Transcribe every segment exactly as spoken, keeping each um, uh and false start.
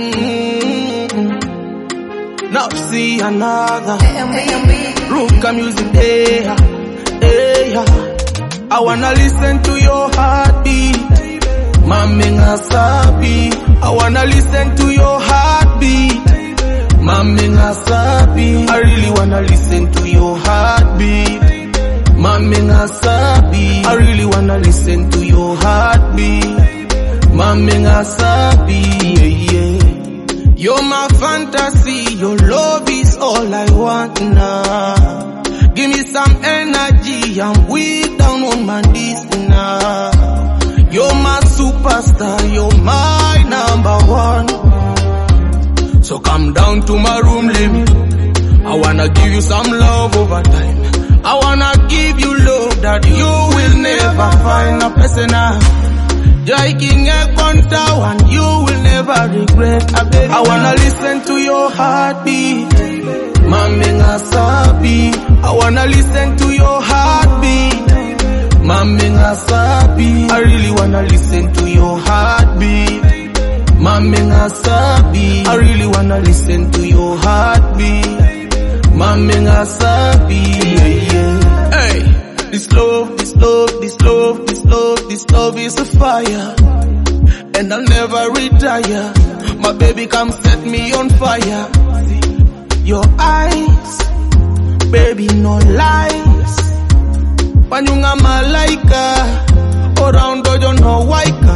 Mm-hmm. Now see another Ruka music there. Hey, I wanna listen to your heartbeat. Mami ngasabi. I wanna listen to your heartbeat. Mami ngasabi. I really wanna listen to your heartbeat. Mami ngasabi. I really wanna listen to your heartbeat. Mami ngasabi. Yeah, yeah. You're my fantasy. Your love is all I want now. Give me some energy. I'm weak down on my knees now. You're my superstar, you're my number one. So come down to my room, let me. I wanna give you some love over time. I wanna give you love that you will never find. A person Joy King Ekonta, and you will never regret. I wanna listen to your heartbeat. Mami ngasabi. I wanna listen to your heartbeat. Mami ngasabi. I really wanna listen to your heartbeat. Mami ngasabi. I really wanna listen to your heartbeat. Mami ngasabi. Yeah, yeah. Hey, this love, this love, this love, this love, this love is a fire, and I'll never retire. My baby, come set me on fire. Your eyes, baby, no lies. Panyunga malaika, around dojo no waika.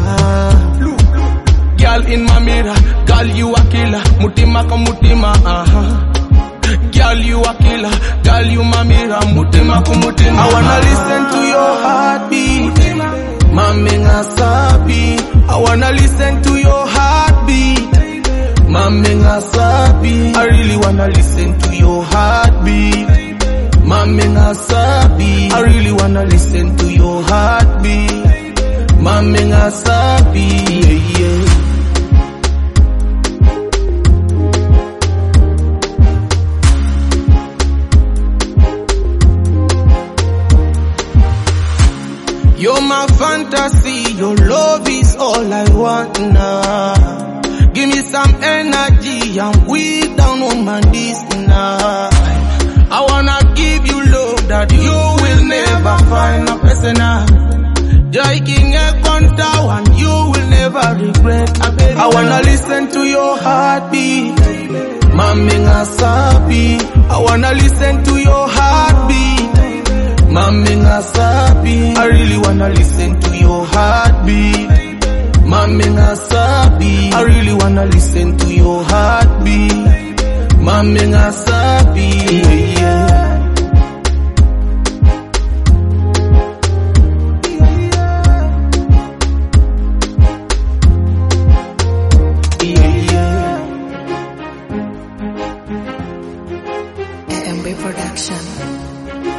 Girl in my mirror, girl you a killer. Mutima ka mutima, uh-huh. Girl you a killer, girl you my mirror. Mutima ka mutima. I wanna listen to your heartbeat. Mami ngasabi. I wanna listen to your heartbeat. Mami ngasabi. I really wanna listen to your heartbeat. Mami ngasabi. I really wanna listen to your heartbeat. Mami ngasabi. Yeah, yeah. You're my fantasy, your love is all I want now. Give me some energy, I'm weak down on my knees now. I wanna give you love that you will never find. A person Joy King Ekonta, and you will never regret. I wanna listen to your heartbeat. Mami ngasabi. I wanna listen to your heartbeat. Mami ngasabi. I really wanna listen to your heartbeat. Mami ngasabi. I really wanna listen to your heartbeat. Mami ngasabi. Yeah, yeah. A M B Production.